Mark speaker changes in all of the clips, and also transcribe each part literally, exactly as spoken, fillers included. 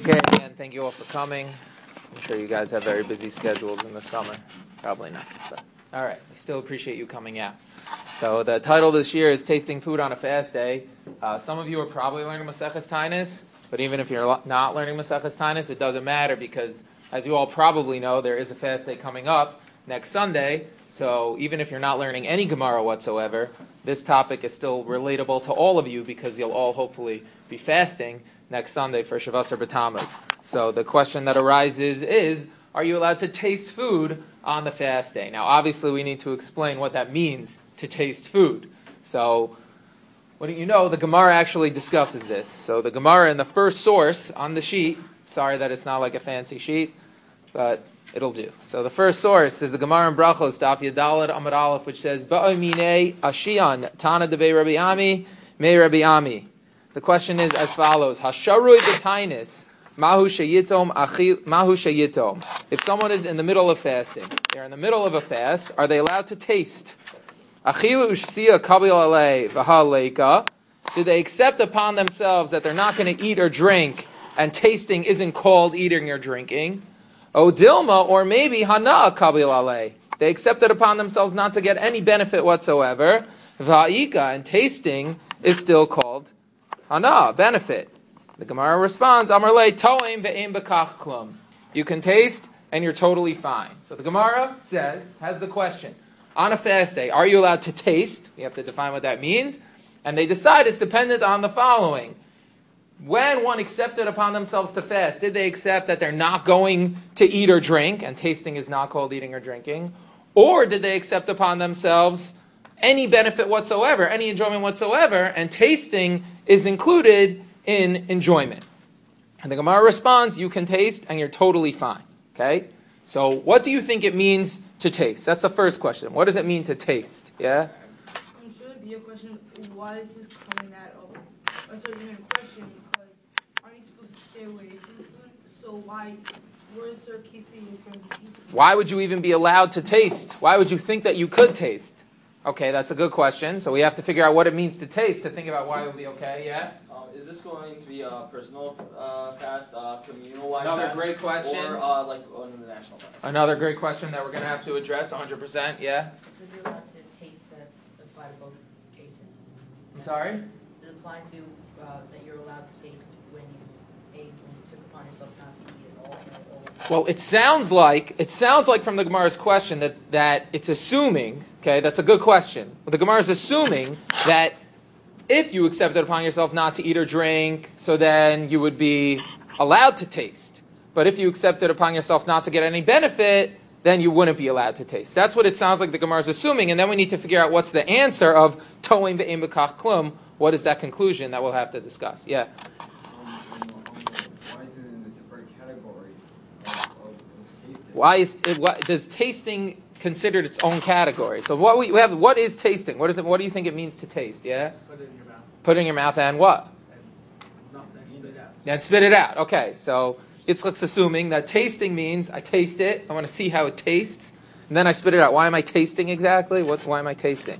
Speaker 1: Okay, again, thank you all for coming. I'm sure you guys have very busy schedules in the summer. Probably not, but all right. We still appreciate you coming out. So the title this year is Tasting Food on a Fast Day. Uh, some of you are probably learning Maseches Tainus, but even if you're not learning Maseches Tainus, it doesn't matter because, as you all probably know, there is a fast day coming up next Sunday. So even if you're not learning any Gemara whatsoever, this topic is still relatable to all of you because you'll all hopefully be fasting next Sunday for Shavasar B'Tammuz. So the question that arises is, are you allowed to taste food on the fast day? Now, obviously, we need to explain what that means to taste food. So, what do you know? The Gemara actually discusses this. So the Gemara in the first source on the sheet, sorry that it's not like a fancy sheet, but it'll do. So the first source is the Gemara in Brachos, Daf Yadalad Amud Aleph, which says, Ba'ominei Ashiyan Tana Debei Rabbi Ami, Mei Rabbi Ami. The question is as follows: Hasharui b'tainis mahu sheyitom achil mahu sheyitom. If someone is in the middle of fasting, they're in the middle of a fast, are they allowed to taste? Achilu ushsia kabil alei v'haleika. Do they accept upon themselves that they're not going to eat or drink, and tasting isn't called eating or drinking? O dilma, or maybe hana kabil alei. They accepted upon themselves not to get any benefit whatsoever. Va'ika, and tasting is still called hana, benefit. The Gemara responds, Amar le toim ve'im bekach klum. You can taste and you're totally fine. So the Gemara says, has the question, on a fast day, are you allowed to taste? We have to define what that means. And they decide it's dependent on the following. When one accepted upon themselves to fast, did they accept that they're not going to eat or drink, and tasting is not called eating or drinking? Or did they accept upon themselves any benefit whatsoever, any enjoyment whatsoever, and tasting is included in enjoyment? And the Gemara responds, you can taste and you're totally fine. Okay? So what do you think it means to taste? That's the first question. What does it mean to taste? Yeah?
Speaker 2: Um, should it be a question, why is this coming out of? Uh, so even a question, because aren't you supposed to stay away from food? So why, where is there a case that you can taste?
Speaker 1: Why would you even be allowed to taste? Why would you think that you could taste? Okay, that's a good question. So we have to figure out what it means to taste to think about why it would be okay. Yeah?
Speaker 3: Um, is this going to be a personal uh, fast, uh, communal-wide
Speaker 1: Another
Speaker 3: fast?
Speaker 1: great question.
Speaker 3: Or uh, like on the national fast?
Speaker 1: Another great question that we're going to have to address one hundred percent. Yeah?
Speaker 4: Does it allowed to taste that apply to both cases?
Speaker 1: I'm sorry?
Speaker 4: Does it apply to uh, that you're allowed to taste when you ate, when you took upon yourself not to eat at all? At all?
Speaker 1: Well, it sounds like it sounds like from the Gemara's question that, that it's assuming, okay, that's a good question. But the Gemara is assuming that if you accepted upon yourself not to eat or drink, so then you would be allowed to taste. But if you accepted upon yourself not to get any benefit, then you wouldn't be allowed to taste. That's what it sounds like the Gemara is assuming, and then we need to figure out what's the answer of toim ve'im bekach klum. What is that conclusion that we'll have to discuss? Yeah. Why is it? What does tasting considered its own category? So what we have? What is tasting? What is it? What do you think it means to taste? Yeah.
Speaker 5: Put it in your mouth.
Speaker 1: Put it in your mouth and what?
Speaker 5: And not then spit it out.
Speaker 1: And spit it out. Okay. So Yitzchak's assuming that tasting means I taste it. I want to see how it tastes, and then I spit it out. Why am I tasting exactly? What? Why am I tasting?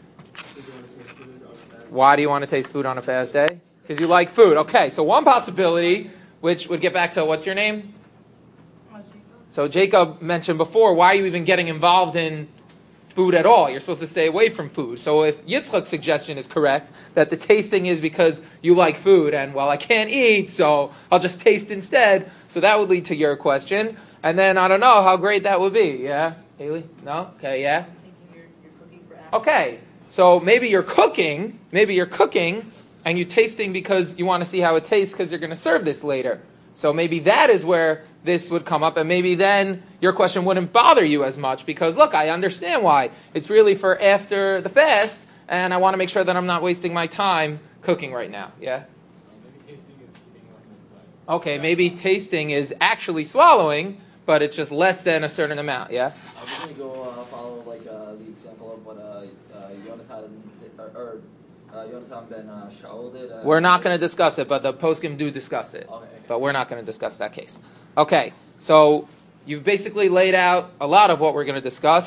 Speaker 1: Why do you want to taste food on a fast day? Because you like food. Okay. So one possibility, which would get back to what's your name? So Jacob mentioned before, why are you even getting involved in food at all? You're supposed to stay away from food. So if Yitzchak's suggestion is correct, that the tasting is because you like food, and well, I can't eat, so I'll just taste instead. So that would lead to your question. And then I don't know how great that would be. Yeah? Haley? No? Okay, yeah?
Speaker 4: I'm thinking you're, you're cooking for appetite.
Speaker 1: Okay. So maybe you're cooking, maybe you're cooking, and you're tasting because you want to see how it tastes because you're going to serve this later. So maybe that is where this would come up, and maybe then your question wouldn't bother you as much because, look, I understand why. It's really for after the fast, and I want to make sure that I'm not wasting my time cooking right now. Yeah?
Speaker 5: Maybe tasting is eating less than it's like.
Speaker 1: Okay, maybe tasting is actually swallowing, but it's just less than a certain amount. Yeah?
Speaker 3: I'm just going to go uh, follow like uh, the example of what uh, uh, Yonatan did, or, or uh, Yonatan ben uh, Shaul did. Uh,
Speaker 1: We're not going to discuss it, but the poskim do discuss it.
Speaker 3: Okay, okay.
Speaker 1: But we're not going to discuss that case. Okay, so you've basically laid out a lot of what we're going to discuss.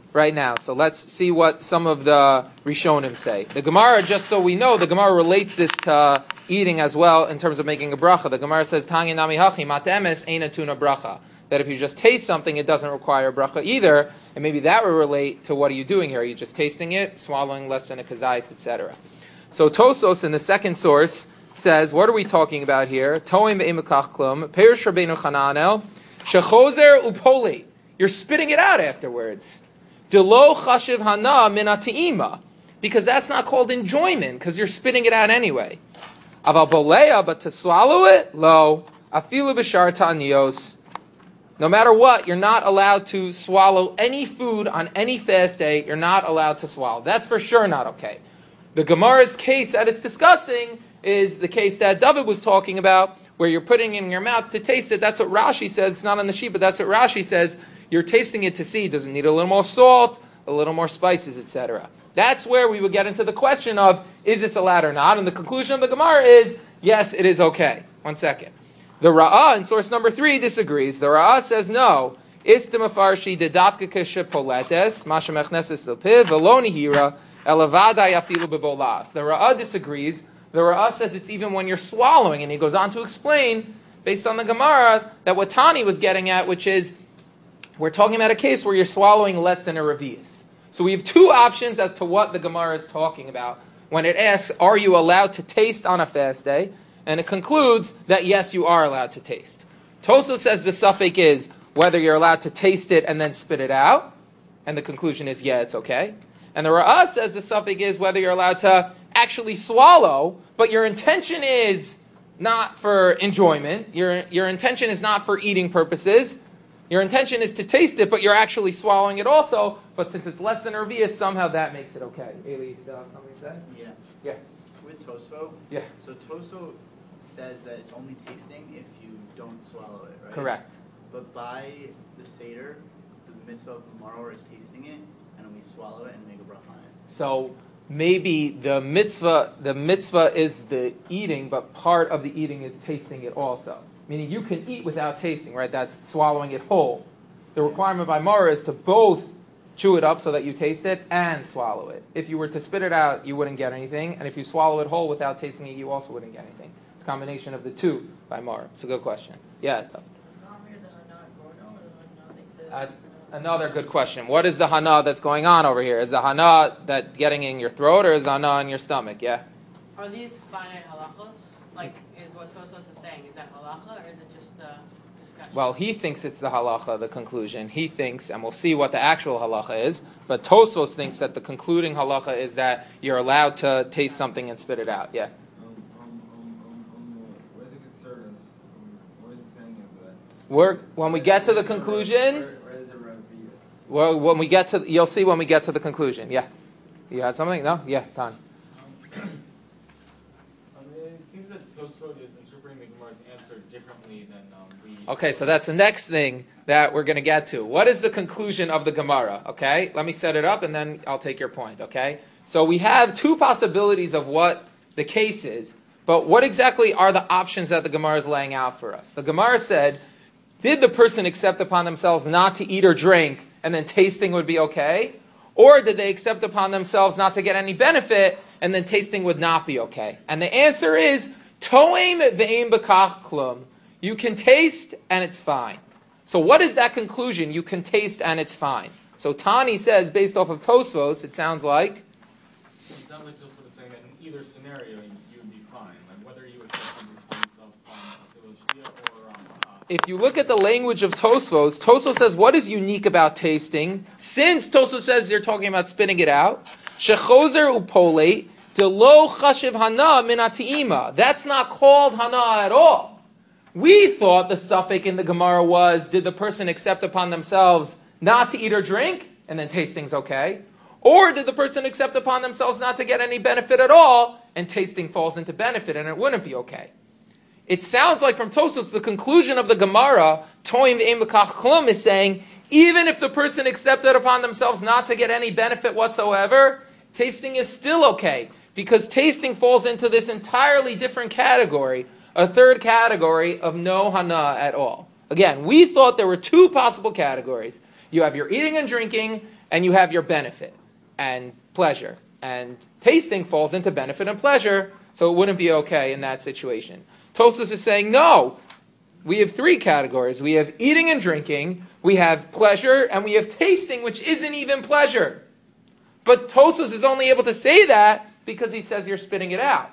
Speaker 1: right now. So let's see what some of the Rishonim say. The Gemara, just so we know, the Gemara relates this to eating as well in terms of making a bracha. The Gemara says, Tanya nami hachi matemes eina tuna bracha. That if you just taste something, it doesn't require a bracha either. And maybe that would relate to what are you doing here? Are you just tasting it, swallowing less than a kazais, et cetera. So Tosos in the second source says, what are we talking about here? Toim be'imekach klum, perish Rabbeinu Chananel, shechozer upoli. You're spitting it out afterwards. Delo chashiv hana min ha'te'ima. Because that's not called enjoyment, because you're spitting it out anyway. Aval boleya, but to swallow it, lo, afilu b'shar ta'anios. No matter what, you're not allowed to swallow any food on any fast day. You're not allowed to swallow. That's for sure not okay. The Gemara's case that it's discussing is the case that David was talking about, where you're putting it in your mouth to taste it. That's what Rashi says. It's not on the sheet, but that's what Rashi says. You're tasting it to see. Does it need a little more salt, a little more spices, et cetera? That's where we would get into the question of, is this allowed or not? And the conclusion of the Gemara is, yes, it is okay. One second. The Ra'ah in source number three disagrees. The Ra'ah says no. Istemafarshi dedatkaka shepoletes, masha mechneses lepiv, veloni hira, elavada yafilu bebolas. The Ra'ah disagrees. The Ra'ah says it's even when you're swallowing, and he goes on to explain, based on the Gemara, that what Tani was getting at, which is, we're talking about a case where you're swallowing less than a revius. So we have two options as to what the Gemara is talking about when it asks, are you allowed to taste on a fast day? And it concludes that yes, you are allowed to taste. Toso says the suffix is whether you're allowed to taste it and then spit it out. And the conclusion is, yeah, it's okay. And the Ra'ah says the suffix is whether you're allowed to actually swallow, but your intention is not for enjoyment. Your, your intention is not for eating purposes. Your intention is to taste it, but you're actually swallowing it also. But since it's less than a revius, somehow that makes it okay. Eli, you still have something to say?
Speaker 6: Yeah.
Speaker 1: Yeah.
Speaker 6: With Tosfo,
Speaker 1: Yeah.
Speaker 6: so Toso says that it's only tasting if you don't swallow it, right?
Speaker 1: Correct.
Speaker 6: But by the Seder, the mitzvah of Maror is tasting it, and then we swallow it and make a bracha on it.
Speaker 1: So maybe the mitzvah, the mitzvah is the eating, but part of the eating is tasting it also. Meaning you can eat without tasting, right? That's swallowing it whole. The requirement by Mara is to both chew it up so that you taste it and swallow it. If you were to spit it out, you wouldn't get anything. And if you swallow it whole without tasting it, you also wouldn't get anything. It's a combination of the two by Mara. It's a good question. Yeah. Uh, another good question. What is the hana that's going on over here? Is the hana that getting in your throat, or is the hana in your stomach? Yeah?
Speaker 7: Are these finite halachos? Like, is what Tosfos is saying, is that halacha, or is it just a discussion?
Speaker 1: Well, he thinks it's the halacha, the conclusion. He thinks, and we'll see what the actual halacha is, but Tosfos thinks that the concluding halacha is that you're allowed to taste something and spit it out. Yeah?
Speaker 8: Um, um, um, um, um, where's the concern is? Um, what is it saying is that?
Speaker 1: We're, when we get to the conclusion,
Speaker 8: Where, where is the revius?
Speaker 1: well, when we get to, you'll see when we get to the conclusion. Yeah? You had something? No? Yeah, Don.
Speaker 5: I mean, it seems that Tosfot is interpreting the Gemara's answer differently than um, we.
Speaker 1: Okay, so that's the next thing that we're going to get to. What is the conclusion of the Gemara? Okay, let me set it up and then I'll take your point. Okay, so we have two possibilities of what the case is, but what exactly are the options that the Gemara is laying out for us? The Gemara said, did the person accept upon themselves not to eat or drink and then tasting would be okay? Or did they accept upon themselves not to get any benefit and then tasting would not be okay? And the answer is, Toim ve'im bekach klum. You can taste and it's fine. So what is that conclusion? You can taste and it's fine. So Tani says, based off of Tosfos, it sounds like...
Speaker 5: It sounds like Tosfot is saying that in either scenario, you, you would be fine. Like whether you accept upon yourself fine, or um, uh,
Speaker 1: if you look at the language of Tosfos, Tosfos says, what is unique about tasting? Since Tosfos says they're talking about spitting it out, shechozer upolate, delo chashiv hana min ha'te'ima. That's not called hana at all. We thought the suffix in the Gemara was, did the person accept upon themselves not to eat or drink, and then tasting's okay? Or did the person accept upon themselves not to get any benefit at all, and tasting falls into benefit, and it wouldn't be okay? It sounds like from Tosfos, the conclusion of the Gemara, Toim ve'im bekach klum, is saying, even if the person accepted upon themselves not to get any benefit whatsoever, tasting is still okay, because tasting falls into this entirely different category, a third category of no hana at all. Again, we thought there were two possible categories. You have your eating and drinking, and you have your benefit and pleasure. And tasting falls into benefit and pleasure, so it wouldn't be okay in that situation. Tosfos is saying, no, we have three categories. We have eating and drinking, we have pleasure, and we have tasting, which isn't even pleasure. But Tosfos is only able to say that because he says you're spitting it out.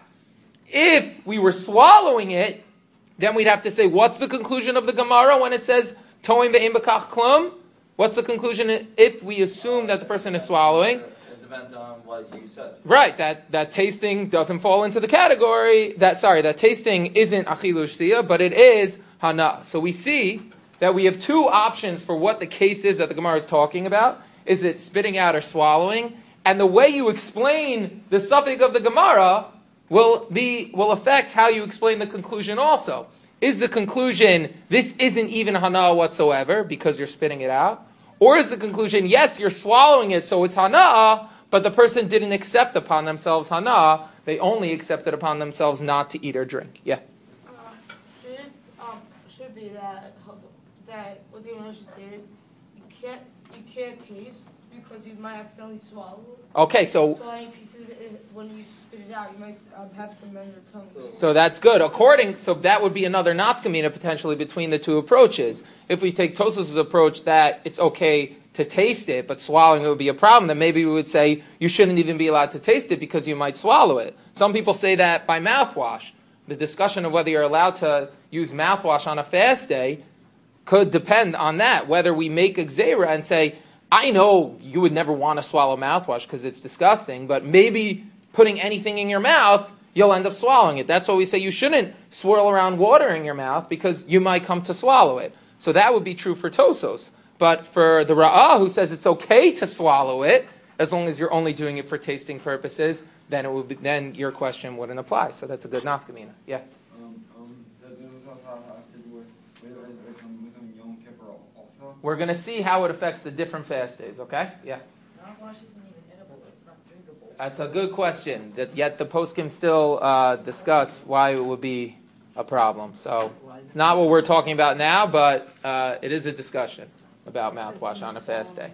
Speaker 1: If we were swallowing it, then we'd have to say, what's the conclusion of the Gemara when it says, Toim ve'em b'kach klum? What's the conclusion if we assume that the person is swallowing?
Speaker 3: It depends on what you said.
Speaker 1: Right, that, that tasting doesn't fall into the category, that, sorry, that tasting isn't achilu shtia, but it is hana. So we see that we have two options for what the case is that the Gemara is talking about. Is it spitting out or swallowing? And the way you explain the suffix of the Gemara will be will affect how you explain the conclusion also. Is the conclusion, this isn't even hana whatsoever because you're spitting it out? Or is the conclusion, yes, you're swallowing it, so it's hana, but the person didn't accept upon themselves hana, they only accepted upon themselves not to eat or drink. Yeah?
Speaker 2: Uh, should it um, should be that, that what the English should say is, you can't, you can't taste because you might accidentally swallow it.
Speaker 1: Okay, so...
Speaker 2: So any pieces, it, when you spit it out, you might um, have some in your tongue.
Speaker 3: So-
Speaker 1: So that's good. According, so that would be another nafkamina potentially between the two approaches. If we take Tosfos' approach that it's okay to taste it, but swallowing it would be a problem, then maybe we would say you shouldn't even be allowed to taste it because you might swallow it. Some people say that by mouthwash. The discussion of whether you're allowed to use mouthwash on a fast day could depend on that. Whether we make a gzeira and say, I know you would never want to swallow mouthwash because it's disgusting, but maybe putting anything in your mouth, you'll end up swallowing it. That's why we say you shouldn't swirl around water in your mouth because you might come to swallow it. So that would be true for Tosfos. But for the Ra'ah, who says it's okay to swallow it, as long as you're only doing it for tasting purposes, then it would be, then your question wouldn't apply. So that's a good nafkamina. Yeah.
Speaker 8: Um, um, does this also have to do with, with, with, with, with Yom Kippur also?
Speaker 1: We're going to see how it affects the different fast days, okay? Yeah.
Speaker 4: Mouthwash isn't even edible, it's not drinkable.
Speaker 1: That's a good question. That yet the poskim still uh, discuss why it would be a problem. So it's not what we're talking about now, but uh, it is a discussion about mouthwash on a fast day.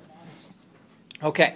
Speaker 1: Okay,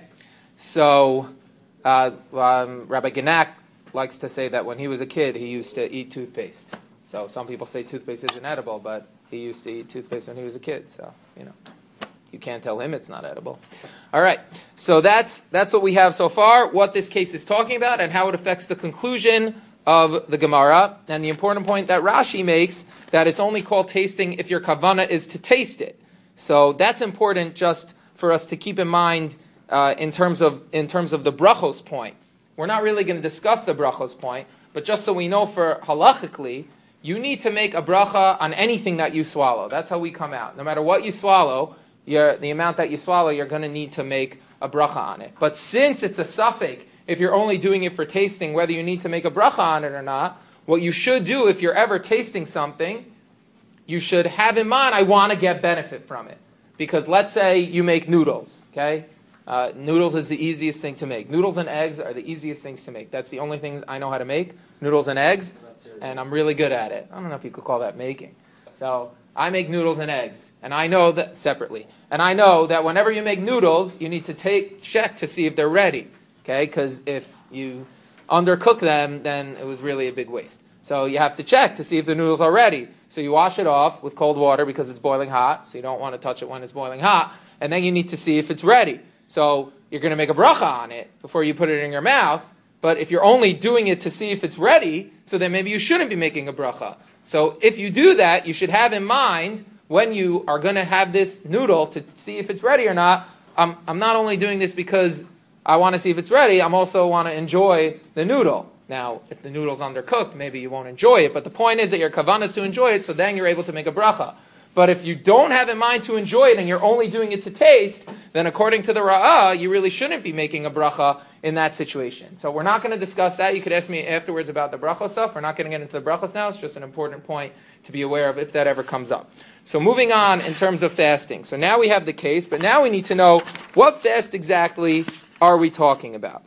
Speaker 1: so uh, um, Rabbi Genack likes to say that when he was a kid, he used to eat toothpaste. So some people say toothpaste isn't edible, but he used to eat toothpaste when he was a kid. So you know, you can't tell him it's not edible. All right, so that's that's what we have so far. What this case is talking about and how it affects the conclusion of the Gemara, and the important point that Rashi makes that it's only called tasting if your kavana is to taste it. So that's important just for us to keep in mind uh, in terms of in terms of the brachos point. We're not really going to discuss the brachos point, but just so we know for halachically, you need to make a bracha on anything that you swallow. That's how we come out. No matter what you swallow, you're, the amount that you swallow, you're going to need to make a bracha on it. But since it's a suffix, if you're only doing it for tasting, whether you need to make a bracha on it or not, what you should do if you're ever tasting something, you should have in mind, I want to get benefit from it. Because let's say you make noodles, okay? Uh, noodles is the easiest thing to make. Noodles and eggs are the easiest things to make. That's the only thing I know how to make, noodles and eggs, and I'm really good at it. I don't know if you could call that making. So I make noodles and eggs, and I know that separately. And I know that whenever you make noodles, you need to take check to see if they're ready, okay? Because if you undercook them, then it was really a big waste. So you have to check to see if the noodles are ready. So you wash it off with cold water because it's boiling hot, so you don't want to touch it when it's boiling hot. And then you need to see if it's ready. So you're going to make a bracha on it before you put it in your mouth. But if you're only doing it to see if it's ready, so then maybe you shouldn't be making a bracha. So if you do that, you should have in mind when you are going to have this noodle to see if it's ready or not, I'm, I'm not only doing this because I want to see if it's ready, I'm also want to enjoy the noodle. Now, if the noodle's undercooked, maybe you won't enjoy it. But the point is that your kavanah is to enjoy it, so then you're able to make a bracha. But if you don't have in mind to enjoy it and you're only doing it to taste, then according to the Ra'ah, you really shouldn't be making a bracha in that situation. So we're not going to discuss that. You could ask me afterwards about the bracha stuff. We're not going to get into the brachos now. It's just an important point to be aware of if that ever comes up. So moving on in terms of fasting. So now we have the case, but now we need to know what fast exactly are we talking about.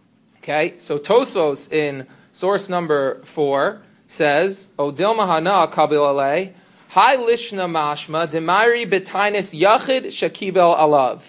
Speaker 1: Okay, so Tosfos in source number four says, O Dilma Hana Kabil Alei, Hai Lishna Mashma, Demari Betainis Yachid Shakibel Alav.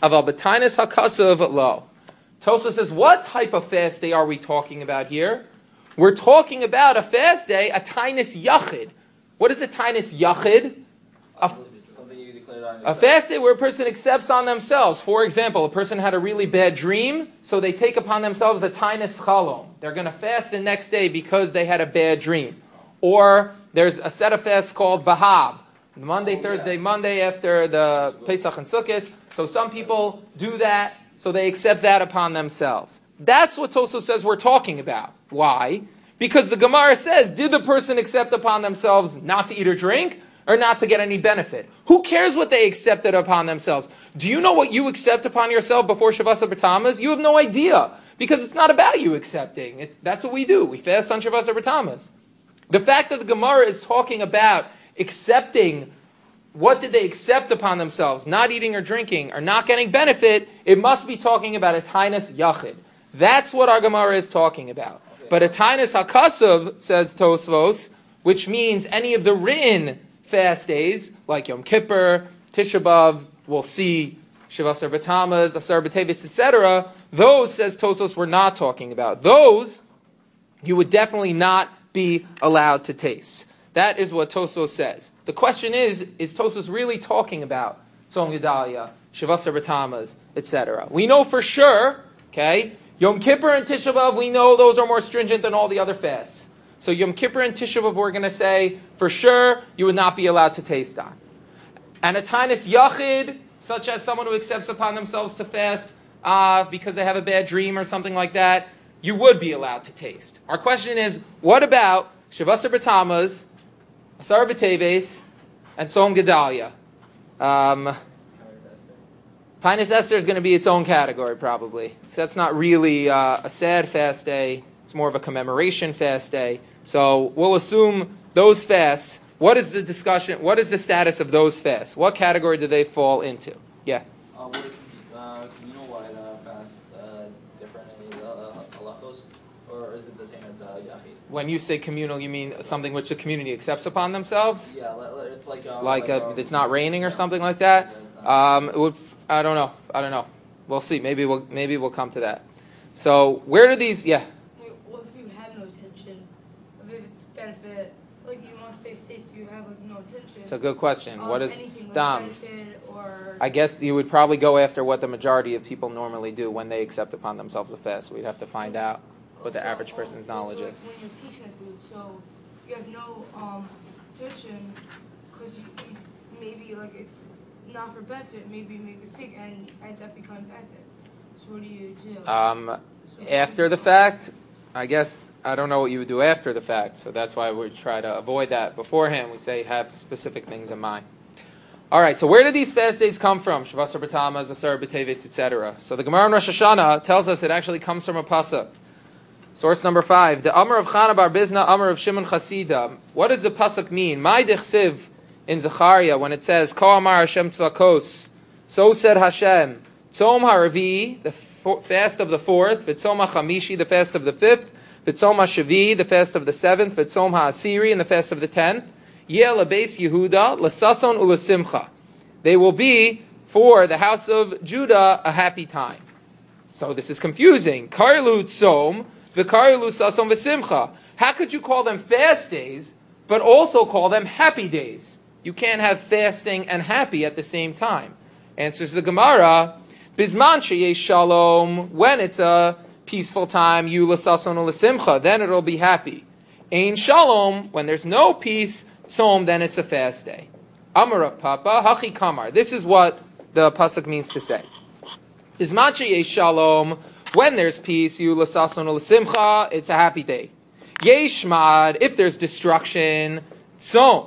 Speaker 1: Aval b'tainis hakasav lo. Tosfos says, what type of fast day are we talking about here? We're talking about a fast day, a tainis yachid. What is a tainis yachid? A,
Speaker 3: Something you declared on
Speaker 1: a
Speaker 3: yourself.
Speaker 1: fast day where a person accepts on themselves. For example, a person had a really bad dream, so they take upon themselves a tainis chalom. They're going to fast the next day because they had a bad dream. Or there's a set of fasts called Bahab. Monday,
Speaker 3: Oh,
Speaker 1: Thursday,
Speaker 3: yeah.
Speaker 1: Monday after the Pesach and Sukkot. So some people do that, so they accept that upon themselves. That's what Tosfos says we're talking about. Why? Because the Gemara says, did the person accept upon themselves not to eat or drink, or not to get any benefit? Who cares what they accepted upon themselves? Do you know what you accept upon yourself before Shavasa B'Tammuz? You have no idea, because it's not about you accepting. It's, that's what we do. We fast on Shavasa B'Tammuz. The fact that the Gemara is talking about accepting, what did they accept upon themselves? Not eating or drinking, or not getting benefit, it must be talking about a tainas yachid. That's what our Gemara is talking about. Okay. But a tainas hakasav, says Tosfos, which means any of the written fast days, like Yom Kippur, Tisha B'Av, we'll see Shavasar B'Tammuz, Asar B'Tevis, et cetera, those, says Tosfos, we're not talking about. Those, you would definitely not be allowed to taste. That is what Tosfos says. The question is, is Tosfos really talking about Tzom Gedalia, Shavasar B'Tammuz, et cetera? We know for sure, okay, Yom Kippur and Tisha B'Av, we know those are more stringent than all the other fasts. So Yom Kippur and Tisha B'Av, we're going to say, for sure, you would not be allowed to taste on. And a tainis yachid, such as someone who accepts upon themselves to fast uh, because they have a bad dream or something like that, you would be allowed to taste. Our question is, what about Shavasar B'Tammuz, Asar B'Teves, and Tzom Gedalia? Um, Tainis Esther is going to be its own category, probably. So that's not really uh, a sad fast day. It's more of a commemoration fast day. So we'll assume those fasts. What is the discussion? What is the status of those fasts? What category do they fall into? Yeah.
Speaker 3: Uh, would a uh, communal-wide uh, fast uh, different in the uh, halachos, or is it the same as uh, yachid?
Speaker 1: When you say communal, you mean something which the community accepts upon themselves?
Speaker 3: Yeah, li- li- it's like uh,
Speaker 1: Like,
Speaker 3: like
Speaker 1: uh,
Speaker 3: uh,
Speaker 1: it's not raining or
Speaker 3: yeah.
Speaker 1: something like that?
Speaker 3: Yeah, it's not-
Speaker 1: Um, it would, I don't know. I don't know. We'll see. Maybe we'll maybe we'll come to that. So where do these? Yeah.
Speaker 2: Wait, what if you have no attention? If it's benefit, like you must say, say so you have like no attention.
Speaker 1: It's a good question.
Speaker 2: um,
Speaker 1: What is
Speaker 2: anything
Speaker 1: stam?
Speaker 2: Like benefit or
Speaker 1: I guess you would probably go after what the majority of people normally do when they accept upon themselves a fast. We'd have to find out what the
Speaker 2: also,
Speaker 1: average person's
Speaker 2: also,
Speaker 1: knowledge
Speaker 2: like,
Speaker 1: is.
Speaker 2: When you're tasting the food, so you have no um, attention because you, you maybe like it's not for benefit. Maybe you make a mistake and it ends up becoming benefit. So what do you do?
Speaker 1: Um,
Speaker 2: So-
Speaker 1: after the fact, I guess I don't know what you would do after the fact, so that's why we try to avoid that beforehand. We say have specific things in mind. All right, so where do these fast days come from? Shavasar B'Tammuz, Asar B'Teves, et cetera. So the Gemara in Rosh Hashanah tells us it actually comes from a pasuk. Source number five: the Amar of Chana Bar Bizna, Amar of Shimon Chasida. What does the pasuk mean? My dichsiv in Zechariah when it says Ko Amar Hashem Tzvakos, so said Hashem. Tzom HaRavi, the fast of the fourth. V'Tzom HaChamishi, the fast of the fifth. V'Tzom HaShavi, the fast of the seventh. V'Tzom HaAsiri, and the fast of the tenth. Yeh LaBeis Yehuda, L'Sason U'L'Simcha. They will be for the house of Judah a happy time. So this is confusing. Karlu Tzom, V'Karlu Sason V'Simcha. How could you call them fast days, but also call them happy days? You can't have fasting and happy at the same time. Answers the Gemara, Bizman sheyesh shalom, when it's a peaceful time, you l'sason u'l'simcha, then it'll be happy. Ein shalom, when there's no peace, tzom, then it's a fast day. Amar Rav Papa, hachi kamar. This is what the pasuk means to say. Bizman sheyesh shalom, when there's peace, you l'sason u'l'simcha, it's a happy day. Yesh mad, if there's destruction, tzom,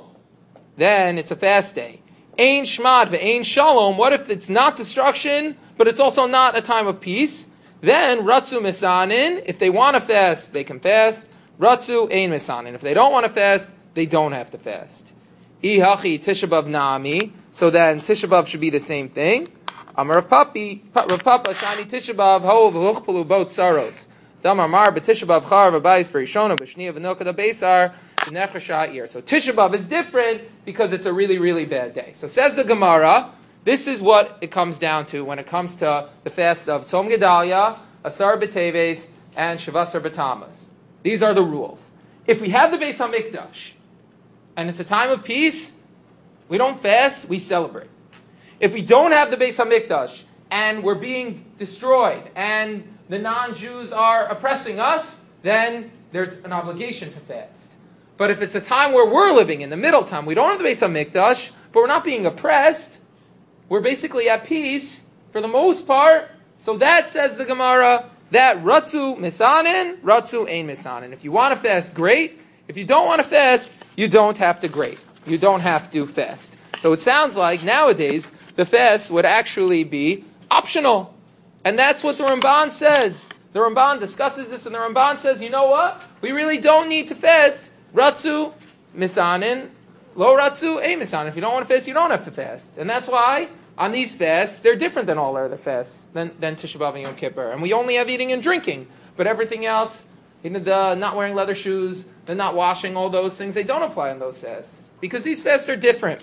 Speaker 1: then it's a fast day. Ein shmad ve'ein shalom. What if it's not destruction, but it's also not a time of peace? Then ratzu misanin. If they want to fast, they can fast. Ratzu ein misanin. If they don't want to fast, they don't have to fast. Ihachi Tisha B'Av nami. So then Tisha B'Av should be the same thing. Amar Rav Papi, Rav Papa shani Tisha B'Av ho v'huchpalu both saros. Damar mar b'Tisha B'Av char v'bayis b'rishona b'shniya v'nilka da beisar. So Tisha B'Av is different because it's a really, really bad day. So says the Gemara, this is what it comes down to when it comes to the fasts of Tzom Gedalia, Asar B'Teves, and Shavasar B'Tamas. These are the rules. If we have the Beis HaMikdash, and it's a time of peace, we don't fast, we celebrate. If we don't have the Beis HaMikdash, and we're being destroyed, and the non-Jews are oppressing us, then there's an obligation to fast. But if it's a time where we're living in the middle time, we don't have the Beis HaMikdash, but we're not being oppressed, we're basically at peace for the most part. So that says the Gemara, that Ratzu Misanin, Ratzu Ein Misanin. If you want to fast, great. If you don't want to fast, you don't have to great. You don't have to fast. So it sounds like nowadays the fast would actually be optional. And that's what the Ramban says. The Ramban discusses this, and the Ramban says, you know what? We really don't need to fast. Ratzu Misanin, Lo Ratzu Ein Misanin. If you don't want to fast, you don't have to fast. And that's why on these fasts, they're different than all other fasts, than, than Tisha B'Av and Yom Kippur. And we only have eating and drinking. But everything else, you know, the not wearing leather shoes, the not washing, all those things, they don't apply in those fasts. Because these fasts are different.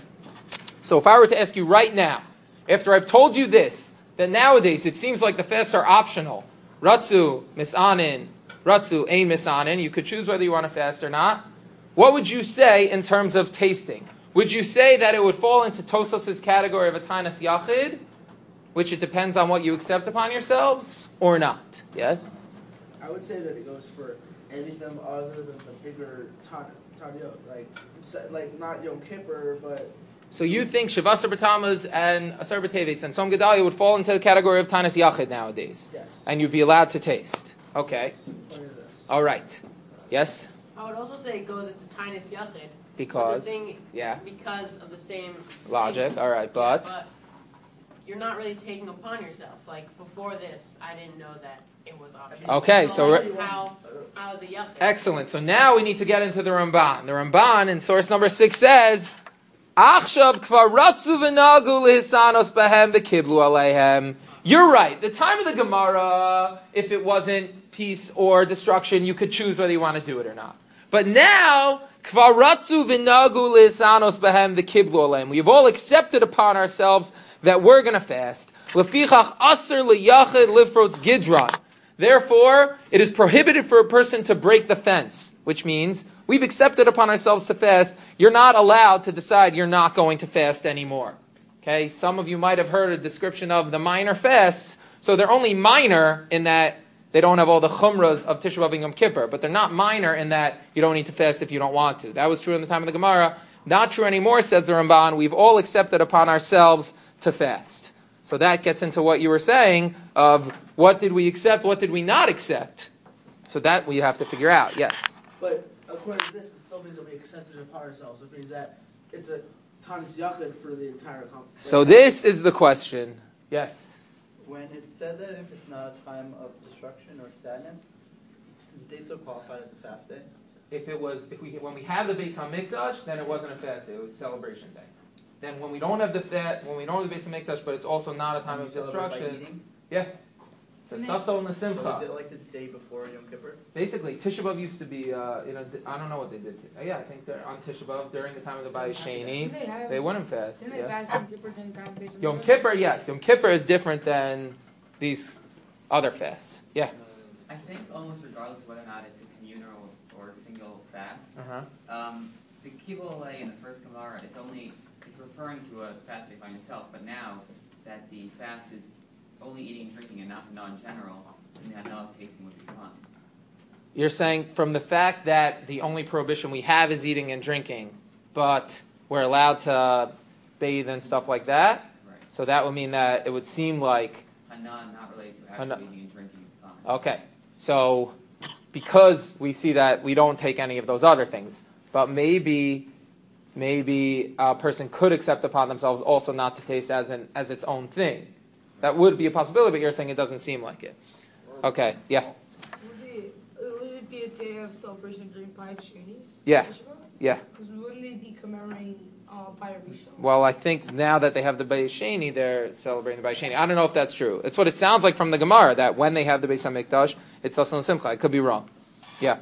Speaker 1: So if I were to ask you right now, after I've told you this, that nowadays it seems like the fasts are optional. Ratzu, Misanin, Ratzu, Ein Misanin. You could choose whether you want to fast or not. What would you say in terms of tasting? Would you say that it would fall into Tosos's category of a Tainas Yachid, which it depends on what you accept upon yourselves, or not? Yes?
Speaker 9: I would say that it goes for anything other than the bigger Tanyot, like like not Yom Kippur, but.
Speaker 1: So you think Shavasar B'Tamas and Asar B'Teves and Tzom Gedalia would fall into the category of Tainas Yachid nowadays?
Speaker 9: Yes.
Speaker 1: And you'd be allowed to taste. Okay. All right. Yes?
Speaker 7: I would also say it goes into Tainas Yachid.
Speaker 1: Because?
Speaker 7: The thing,
Speaker 1: Yeah.
Speaker 7: Because of the same
Speaker 1: Logic.
Speaker 7: thing.
Speaker 1: All right. But?
Speaker 7: Yeah, but you're not really taking upon yourself. Like before this, I didn't know that it was optional.
Speaker 1: Okay, so
Speaker 7: like,
Speaker 1: we're-
Speaker 7: how how is a Yachid?
Speaker 1: Excellent. So now we need to get into the Ramban. The Ramban in source number six says, Achshav kvar ratzu v'nagu lehisanos behem v'kiblu aleihem. You're right. The time of the Gemara, if it wasn't peace or destruction, you could choose whether you want to do it or not. But now, kvar ratzu v'nagu lehisanos behem v'kiblu aleihem. We've all accepted upon ourselves that we're going to fast. Lefichach aser liyachid lifrotz gidron. Therefore, it is prohibited for a person to break the fence, which means we've accepted upon ourselves to fast. You're not allowed to decide you're not going to fast anymore. Okay? Some of you might have heard a description of the minor fasts. So they're only minor in that they don't have all the chumras of Tisha B'Av and Yom Kippur, but they're not minor in that you don't need to fast if you don't want to. That was true in the time of the Gemara. Not true anymore, says the Ramban. We've all accepted upon ourselves to fast. So that gets into what you were saying of what did we accept, what did we not accept. So that we have to figure out, yes.
Speaker 9: But according to this, it still means that we accepted it upon ourselves. It means that it's a Tanis Yachid for the entire company.
Speaker 1: So this is the question. Yes.
Speaker 6: When it said that if it's not a time of destruction or sadness, is the day still qualified as a fast day?
Speaker 1: If it was, if we when we have the Beis HaMikdash, then it wasn't a fast day; it was celebration day. Then when we don't have the fat, when we don't have the Beis HaMikdash, but it's also not a time
Speaker 6: And
Speaker 1: of
Speaker 6: you celebrate by
Speaker 1: destruction.
Speaker 6: eating?
Speaker 1: Yeah. It's a Sasso and the
Speaker 6: So
Speaker 1: Simcha.
Speaker 6: is it like the day before Yom Kippur?
Speaker 1: Basically, Tisha B'Av used to be, uh, you know, I don't know what they did. To, yeah, I think they're on Tisha B'Av during the time of the Bayis Sheni.
Speaker 2: Didn't they have?
Speaker 1: They wouldn't fast.
Speaker 2: Didn't
Speaker 1: Yeah.
Speaker 2: they guys Yom Kippur didn't have Beis
Speaker 1: Yom
Speaker 2: Hamikdash?
Speaker 1: Kippur, yes. Yom Kippur is different than these other fasts. Yeah.
Speaker 10: I think almost regardless of whether or not it's a communal or a single fast,
Speaker 1: Uh-huh.
Speaker 10: um, the Kibbutz in the first Gemara, it's only it's referring to a fast day by itself. But now that the fast is only eating and drinking and not the non-general, then the hanal tasting would be fine.
Speaker 1: You're saying from the fact that the only prohibition we have is eating and drinking, but we're allowed to bathe and stuff like that.
Speaker 10: Right.
Speaker 1: So that would mean that it would seem like
Speaker 10: Hanal not related to
Speaker 1: Hana-
Speaker 10: actually eating and drinking is fine.
Speaker 1: okay. So because we see that we don't take any of those other things, but maybe maybe a person could accept upon themselves also not to taste as an as its own thing. That would be a possibility, but you're saying it doesn't seem like it. Okay, yeah,
Speaker 2: Would it, would it be a day of celebration during Bayis Sheni?
Speaker 1: yeah, yeah.
Speaker 2: Because wouldn't they be commemorating uh, Bayis Rishon?
Speaker 1: Well, I think now that they have the Bayis Sheni, they're celebrating the Bayis Sheni. I don't know if that's true. It's what it sounds like from the Gemara, that when they have the Beis HaMikdash, it's also in Simcha. I could be wrong. Yeah.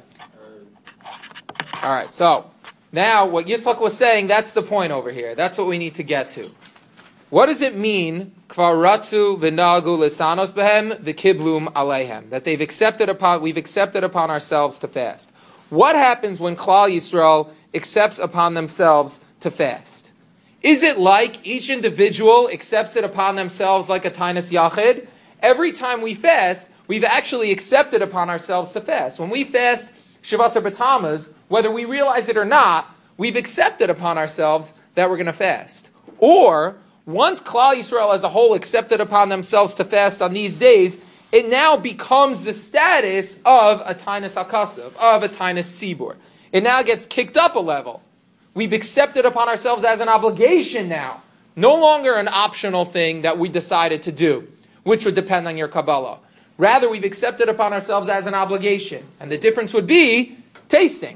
Speaker 1: All right, so now what Yitzchak was saying, that's the point over here. That's what we need to get to. What does it mean? Kvar ratzu v'nagu lesanos behem v'kiblum aleihem. That they've accepted upon, we've accepted upon ourselves to fast. What happens when Klal Yisrael accepts upon themselves to fast? Is it like each individual accepts it upon themselves like a Tainus Yachid? Every time we fast, we've actually accepted upon ourselves to fast. When we fast Shavasar B'Tammuz, whether we realize it or not, we've accepted upon ourselves that we're going to fast. Or, once Klal Yisrael as a whole accepted upon themselves to fast on these days, it now becomes the status of a Tainus HaKasav, of a Tainus Tzibur. It now gets kicked up a level. We've accepted upon ourselves as an obligation now. No longer an optional thing that we decided to do, which would depend on your Kabbalah. Rather, we've accepted upon ourselves as an obligation. And the difference would be tasting.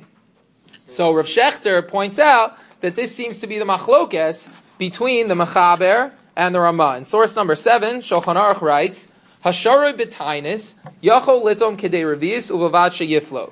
Speaker 1: So Rav Shechter points out that this seems to be the machlokes between the Mechaber and the Ramah. In source number seven, Shulchan Aruch writes, Hashara b'tainis, yachol litom kedei revius uvavad sheyiflo.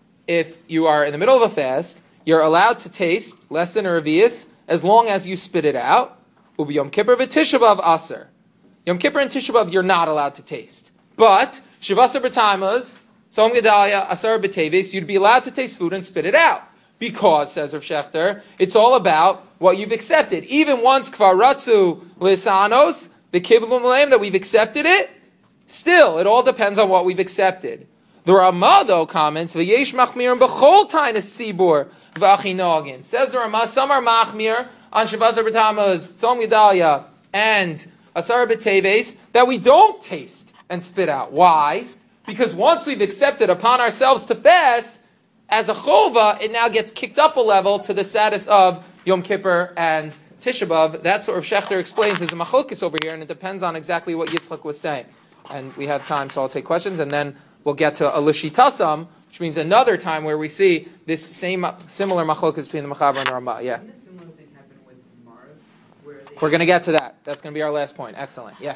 Speaker 1: If you are in the middle of a fast, you're allowed to taste less than a revius as long as you spit it out. Ubi Yom Kippur v'Tisha B'Av aser. Yom Kippur and Tisha B'Av you're not allowed to taste. But Shavasar B'Tammuz, Tzom Gedalia, Asar B'Teves, you'd be allowed to taste food and spit it out. Because, says Rav Shechter, it's all about what you've accepted. Even once Kvar Ratzu Lisanos, the Kibbulum Leim, that we've accepted it, still, it all depends on what we've accepted. The Ramah, though, comments, V'yesh machmir b'chol tainus tzibur v'achinogin. Says the Ramah, some are machmir on Shavasar B'Tammuz, Tzom Gedalia, and Asar B'Teves, that we don't taste and spit out. Why? Because once we've accepted upon ourselves to fast, as a chova, it now gets kicked up a level to the status of Yom Kippur and Tisha B'Av. That's what Rav Shechter explains as a machlokes over here, and it depends on exactly what Yitzchak was saying. And we have time, so I'll take questions, and then we'll get to a Lishitasam, which means another time where we see this same similar machlokes between the Mechaber and the Ramah. Yeah.
Speaker 11: Didn't a similar thing happen with Marv, where they
Speaker 1: We're going to get to that. That's going to be our last point. Excellent. Yeah.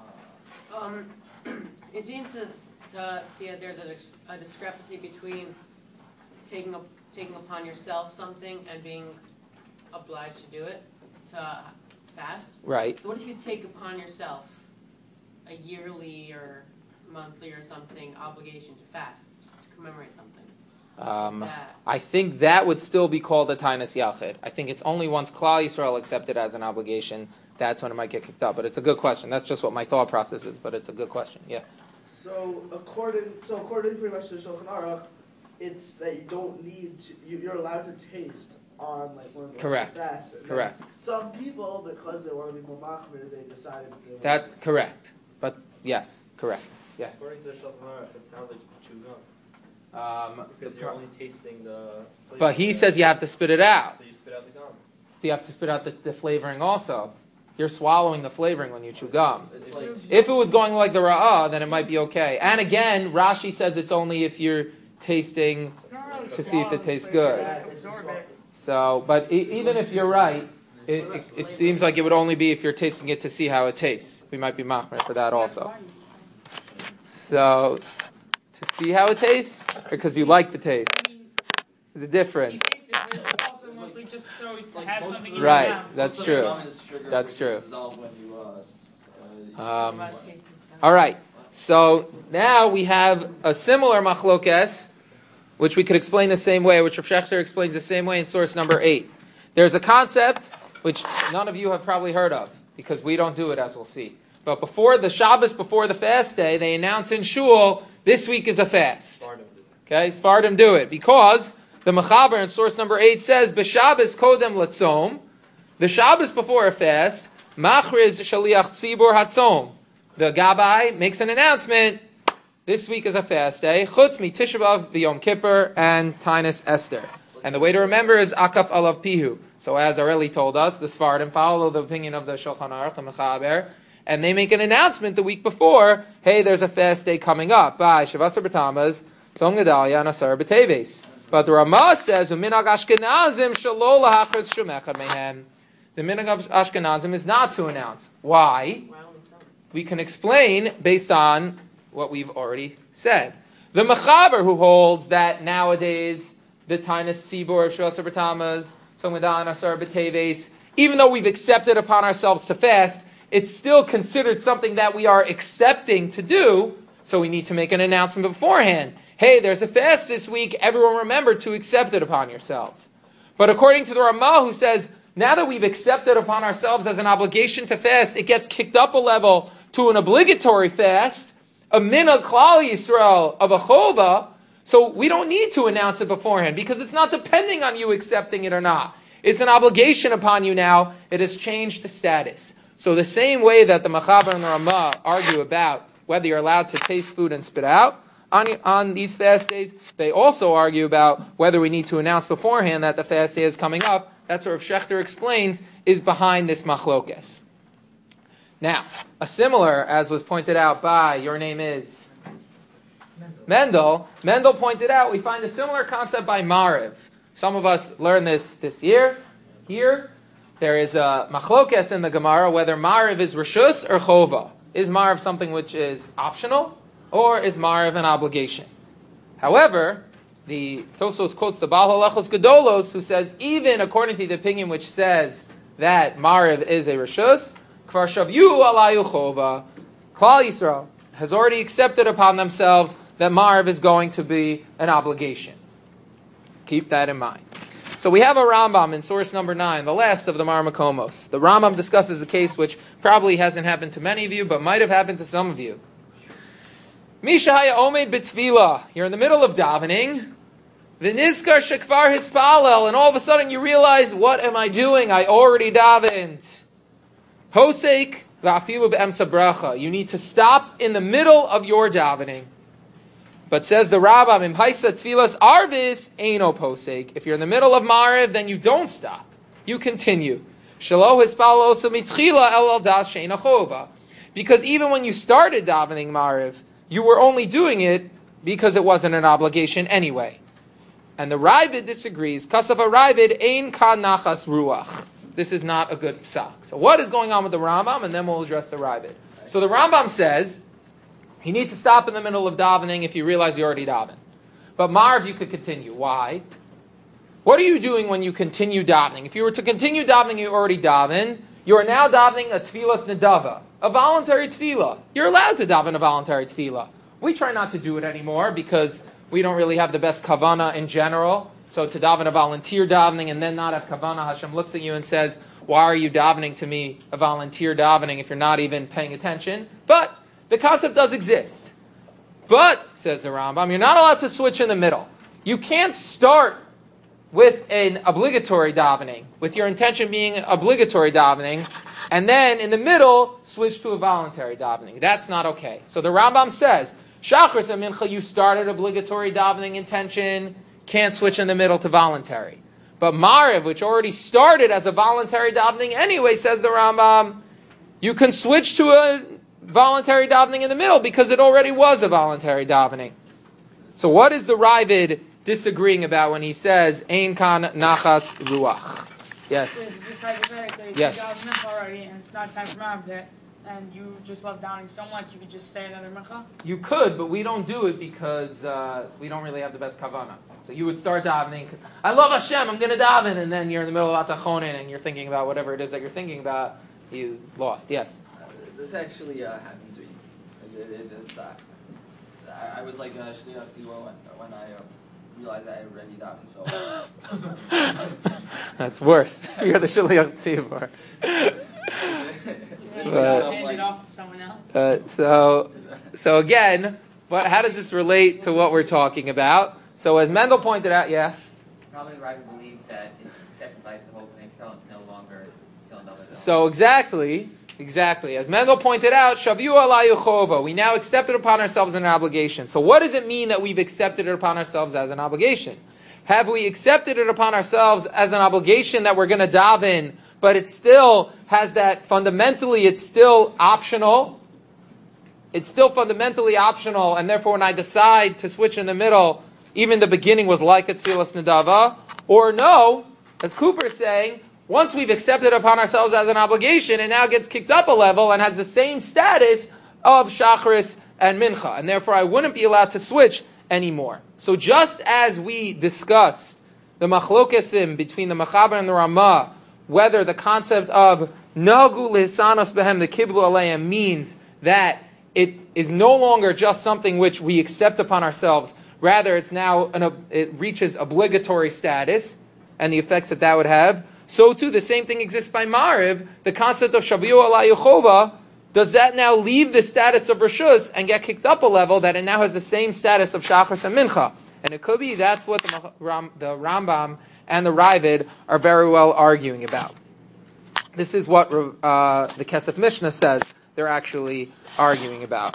Speaker 7: Um, it seems to, to see that there's a, dis- a discrepancy between taking up, taking upon yourself something and being obliged to do it, to fast.
Speaker 1: Right.
Speaker 7: So what if you take upon yourself a yearly or monthly or something obligation to fast, to commemorate something?
Speaker 1: Um,
Speaker 7: that?
Speaker 1: I think that would still be called a Tainus Yachid. I think it's only once Klal Yisrael accepts it as an obligation, that's when it might get kicked up. But it's a good question. That's just what my thought process is, but it's a good question. Yeah.
Speaker 9: So according, so according pretty much to Shulchan Aruch, it's that you don't need to. You, you're allowed to taste on like one of the
Speaker 1: Correct.
Speaker 9: fasts. And
Speaker 1: Correct.
Speaker 9: then some people, because they want to be more machmir, they decided. They wanted
Speaker 1: That's
Speaker 9: to-
Speaker 1: correct. But yes, correct. Yeah.
Speaker 12: According to the Shulchan Aruch, it sounds like you chew gum.
Speaker 1: Um,
Speaker 12: Because you're only tasting the flavor.
Speaker 1: but he says you have to spit it out.
Speaker 12: So you spit out the gum.
Speaker 1: You have to spit out the, the flavoring also. You're swallowing the flavoring when you chew gum.
Speaker 12: It's like
Speaker 1: If it was going like the Ra'ah, then it might be okay. And again, Rashi says it's only if you're tasting to see if it tastes good.
Speaker 9: Yeah, if you swallow it.
Speaker 1: So, but e- even if you're right, it, it, it seems like it would only be if you're tasting it to see how it tastes. We might be machmir for that also. So, to see how it tastes, or because you like the taste? There's a difference.
Speaker 7: Also mostly just so to have something in your
Speaker 1: Right,
Speaker 7: mouth.
Speaker 1: that's
Speaker 3: Most of
Speaker 1: true.
Speaker 3: the gum is sugar,
Speaker 1: That's
Speaker 3: which
Speaker 1: true.
Speaker 3: is dissolved when you, uh, s- uh,
Speaker 1: Um,
Speaker 7: About taste and stuff.
Speaker 1: all right. So now we have a similar machlokes, which we could explain the same way, which Rav Shechter explains the same way in source number eight. There's a concept which none of you have probably heard of, because we don't do it, as we'll see. But before the Shabbos, before the fast day, they announce in Shul, this week is a fast. Okay, Sfardim do it, because the Mechaber in source number eight says, B'Shabbos kodem latzom, the Shabbos before a fast, machriz shaliach tzibur hatzom. The Gabbai makes an announcement, this week is a fast day, chutz mi Tisha B'Av v'Yom Kippur and Tainus Esther. And the way to remember is Akaf Alav Pihu. So as Areli told us, the Sfardim follow the opinion of the Shulchan Aruch, the Mechaber, and they make an announcement the week before, hey, there's a fast day coming up. By Shavasar B'Tammuz, Tzom Gedalia, and Asar B'Teves. But the Ramah says, Minag Ashkenazim shelo lahachritz shum echad mehem. The Minag of Ashkenazim is not to announce. Why? We can explain based on what we've already said. The Mechaber, who holds that nowadays the Tainus Tzibur of Shavasar B'Tammuz, Tzom Gedalia, and Asar B'Teves, even though we've accepted upon ourselves to fast, it's still considered something that we are accepting to do, so we need to make an announcement beforehand. Hey, there's a fast this week, everyone remember to accept it upon yourselves. But according to the Ramah, who says, now that we've accepted upon ourselves as an obligation to fast, it gets kicked up a level to an obligatory fast, a mina klal Yisrael of a chova, so we don't need to announce it beforehand, because it's not depending on you accepting it or not. It's an obligation upon you now. It has changed the status. So the same way that the Machaber and the Ramah argue about whether you're allowed to taste food and spit out on, on these fast days, they also argue about whether we need to announce beforehand that the fast day is coming up. That's what Rav Shechter explains is behind this machlokes. Now, a similar, as was pointed out by, your name is? Mendel. Mendel pointed out, we find a similar concept by Mariv. Some of us learned this this year. Here, there is a machlokes in the Gemara whether Mariv is reshus or chova. Is Mariv something which is optional, or is Mariv an obligation? However, the Tosfos quotes the Baal Halachos Gedolos, who says even according to the opinion which says that Mariv is a reshus, Kvar Shavyu Alayu Chova, Klal Yisrael has already accepted upon themselves that Mariv is going to be an obligation. Keep that in mind. So we have a Rambam in source number nine, the last of the Mar Makomos. The Rambam discusses a case which probably hasn't happened to many of you, but might have happened to some of you. Misha haya omed b'tfila. You're in the middle of davening. V'nizkar shekvar hispalel, and all of a sudden you realize, what am I doing? I already davened. Posek v'afilu b'emsa bracha. You need to stop in the middle of your davening. But says the Rambam, im haisa tfilas arvis eino posek. If you're in the middle of Mariv, then you don't stop. You continue. Shelo hispalel osa mitchila el al das she'ena chova. Because even when you started davening Mariv, you were only doing it because it wasn't an obligation anyway. And the Ravid disagrees. Kasav Ravid ein kan nachas ruach. This is not a good psak. So what is going on with the Rambam? And then we'll address the Ravid. So the Rambam says he needs to stop in the middle of davening if you realize you already daven. But Marv, you could continue. Why? What are you doing when you continue davening? If you were to continue davening, you already daven. You are now davening a tfilas nedava, a voluntary tefillah. You're allowed to daven a voluntary tefillah. We try not to do it anymore because we don't really have the best kavana in general. So to daven a volunteer davening and then not have kavana, Hashem looks at you and says, why are you davening to me a volunteer davening if you're not even paying attention? But the concept does exist. But, says the Rambam, you're not allowed to switch in the middle. You can't start with an obligatory davening, with your intention being obligatory davening, and then in the middle, switch to a voluntary davening. That's not okay. So the Rambam says, Shachris and Mincha, you started obligatory davening intention, can't switch in the middle to voluntary. But Mariv, which already started as a voluntary davening anyway, says the Rambam, you can switch to a voluntary davening in the middle because it already was a voluntary davening. So what is the Ravid disagreeing about when he says Ein kan nachas ruach? Yes.
Speaker 13: Just hypothetically,
Speaker 1: yes.
Speaker 13: if you got mincha already and it's not time for Ma'aveh, and you just love downing so much, you could just say another mincha?
Speaker 1: You could, but we don't do it because uh, we don't really have the best kavana. So you would start davening, I love Hashem, I'm going to daven, and then you're in the middle of Atachonin and you're thinking about whatever it is that you're thinking about, you lost. Yes?
Speaker 3: Uh, this actually uh, happened to me. It, it, it's, uh, I, I was like uh, Shliach Tzibor when, when I uh, realized that I already davened, so...
Speaker 1: That's worse. You're the Shliach Tzibor.
Speaker 13: But, hand it off to someone else.
Speaker 1: Uh, so, so again, what, how does this relate to what we're talking about? So as Mendel pointed out, yeah?
Speaker 10: Probably Ravid believes that it's accepted by the whole thing, so it's no longer still another.
Speaker 1: So exactly, exactly. As Mendel pointed out, Shavyu alayu chova. We now accept it upon ourselves as an obligation. So what does it mean that we've accepted it upon ourselves as an obligation? Have we accepted it upon ourselves as an obligation that we're going to daven, but it still has that fundamentally, it's still optional. It's still fundamentally optional, and therefore when I decide to switch in the middle, even the beginning was like a tfilas nedava. Or no, as Cooper is saying, once we've accepted upon ourselves as an obligation, it now gets kicked up a level and has the same status of shachris and mincha, and therefore I wouldn't be allowed to switch anymore. So just as we discussed the machlokesim between the Machaber and the Ramah, whether the concept of nagu lisanos behem the kiblu aleim means that it is no longer just something which we accept upon ourselves. Rather, it's now an, it reaches obligatory status and the effects that that would have. So too, the same thing exists by Mariv. The concept of Shaviu ala Yechova, does that now leave the status of Rishus and get kicked up a level that it now has the same status of Shachris and Mincha? And it could be that's what the, Ram, the Rambam and the Ravid are very well arguing about. This is what uh, the Kesef Mishnah says they're actually arguing about.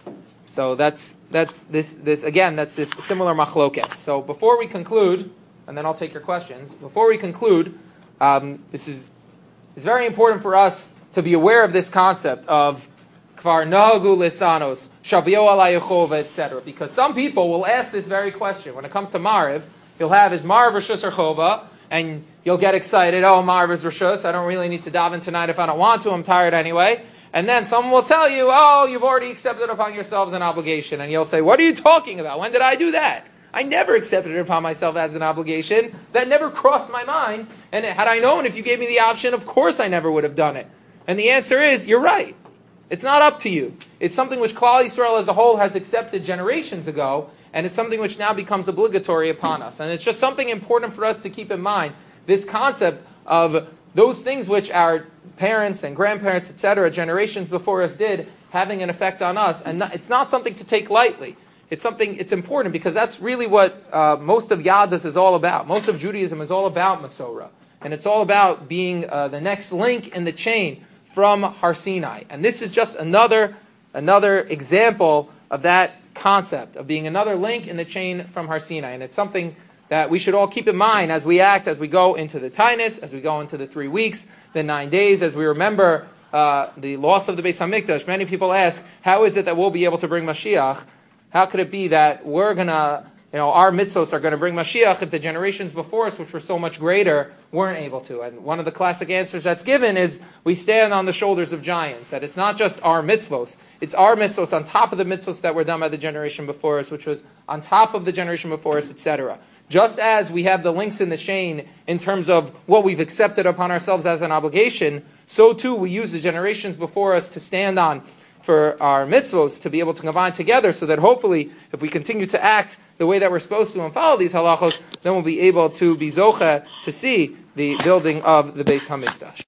Speaker 1: So that's that's this this again that's this similar machlokes. So before we conclude, and then I'll take your questions. Before we conclude, um, this is it's very important for us to be aware of this concept of kvar nagu lisanos, shavio ala Yechova, et cetera. Because some people will ask this very question when it comes to Mariv. You'll have his Mariv Rishus or Chova, and you'll get excited. Oh, Mariv is Rishus. I don't really need to daven tonight if I don't want to. I'm tired anyway. And then someone will tell you, oh, you've already accepted upon yourselves an obligation. And you'll say, what are you talking about? When did I do that? I never accepted it upon myself as an obligation. That never crossed my mind. And had I known, if you gave me the option, of course I never would have done it. And the answer is, you're right. It's not up to you. It's something which Klal Yisrael as a whole has accepted generations ago, and it's something which now becomes obligatory upon us. And it's just something important for us to keep in mind, this concept of those things which our parents and grandparents, et cetera, generations before us did, having an effect on us. And not, it's not something to take lightly. It's something, it's important because that's really what uh, most of Yadus is all about. Most of Judaism is all about Masorah. And it's all about being uh, the next link in the chain from Har Sinai. And this is just another, another example of that concept, of being another link in the chain from Har Sinai. And it's something that we should all keep in mind as we act, as we go into the Tainus, as we go into the three weeks, the nine days, as we remember uh, the loss of the Beis HaMikdash. Many people ask, how is it that we'll be able to bring Mashiach? How could it be that we're going to, you know, our mitzvos are going to bring Mashiach if the generations before us, which were so much greater, weren't able to? And one of the classic answers that's given is, we stand on the shoulders of giants, that it's not just our mitzvos, it's our mitzvos on top of the mitzvos that were done by the generation before us, which was on top of the generation before us, et cetera. Just as we have the links in the chain in terms of what we've accepted upon ourselves as an obligation, so too we use the generations before us to stand on for our mitzvos, to be able to combine together, so that hopefully, if we continue to act the way that we're supposed to and follow these halachos, then we'll be able to be zocheh to see the building of the Beis HaMikdash.